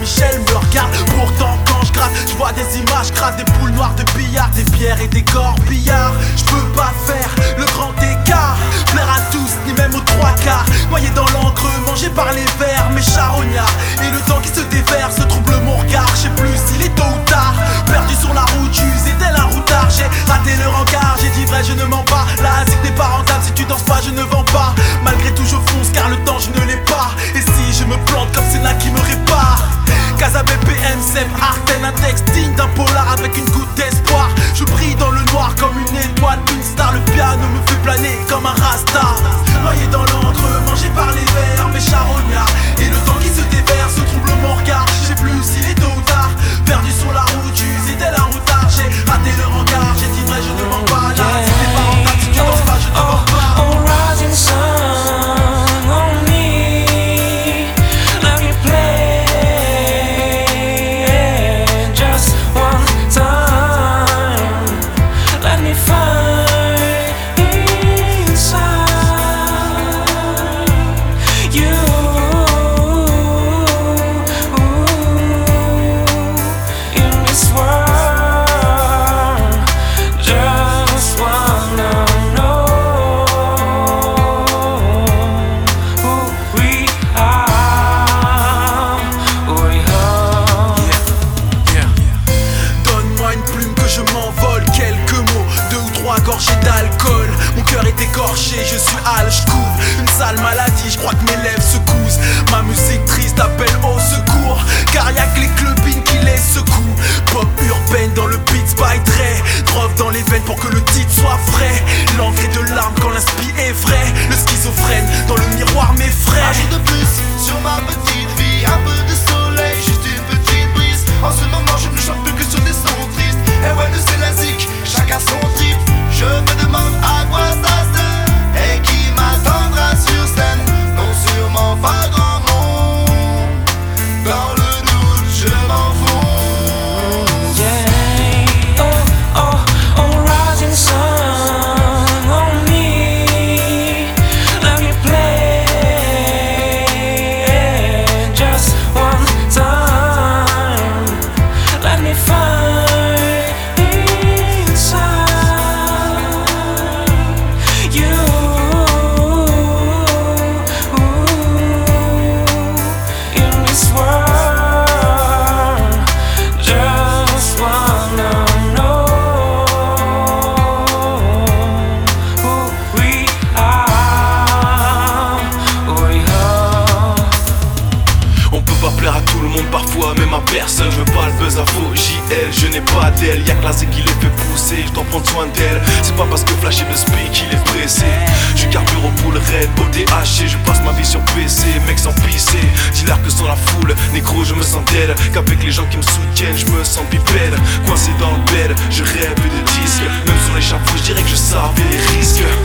Saint-Michel me regarde. Pourtant quand je gratte, je vois des images crades, des boules noires de billard, des bières et des corbillards. Je peux pas faire le grand écart, plaire à tous, ni même aux trois quarts. Noyé dans l'encre, mangé par les vers, mes charognards. Et le temps qui se déverse trouble mon regard. Je sais plus s'il est tôt ou tard, perdu sur la route, usé tel un routard. J'ai raté le rencard, j'ai dit vrai, je ne mens pas. La musique n'est pas rentable, si tu danses pas, je ne vends pas. Malgré tout je fonce car le temps je ne l'ai pas. Et si je me plante comme c'est là qui me répare. Casa BPM, Seb, Arten, un texte digne d'un polar avec une goutte d'espoir. Je brille dans le noir comme une étoile, une star. Le piano me fait planer comme un rasta. Noyé dans l'encre, mangé par les vers, mes charognards. Et le temps qui se déverse trouble mon regard. Je sais plus s'il est tôt ou tard, perdu sur la route, usé tel un routard. J'ai raté le regard, j'ai dit vrai, je ne mens pas. Là, si t'es pas rentable, si tu danses pas, je ne mens pas. Oh, rising sun on me, let me play just one time. Let me find inside you. In this world, just wanna know who we are, who we are. Donne-moi une plume que je m'envole, quelques mots, 2 ou 3 gorgées d'alcool. Mon cœur est écorché, je suis hal, je couvre une sale maladie, je crois que mes lèvres se cousent. Ma musique triste appelle au secours, car y'a que les clubines qui les secouent. Pop urbaine dans le Beats by Dre, drove dans les veines pour que le titre soit frais. L'encre est de larmes quand l'inspi est vrai. Le schizophrène dans le miroir m'effraie. Un jour de plus sur ma petite vie, un peu de soleil, juste une petite brise. En ce moment je ne chante plus que sur des sons tristes. Et ouais, de c'est la zik, chacun son trip. Je me demande à quoi ça sert et qui m'attendra sur scène. Non, sûrement pas grand monde. Dans le doute je m'en fous. Yeah. Oh, rising sun on me, let me play just one time. Let me find inside you. In this world, just wanna know who we are, who we are. On peut pas plaire à tout le monde parfois, même à personne. Je veux pas le buzz à faux JL, je n'ai pas d'elle. Y'a que la zig qui les fait pousser, je dois prendre soin d'elle. C'est pas parce que Flash est de speak il est pressé. Je carbure au pull red, au THC. Je passe ma vie sur PC, mec sans pisser. Dis-leur que sans la foule, négro je me sens dead. Qu'avec les gens qui me soutiennent, je me sens bipède. Coincé dans le bed, je rêve de disques. Même sur l'échafaud, je dirais que je savais les risques.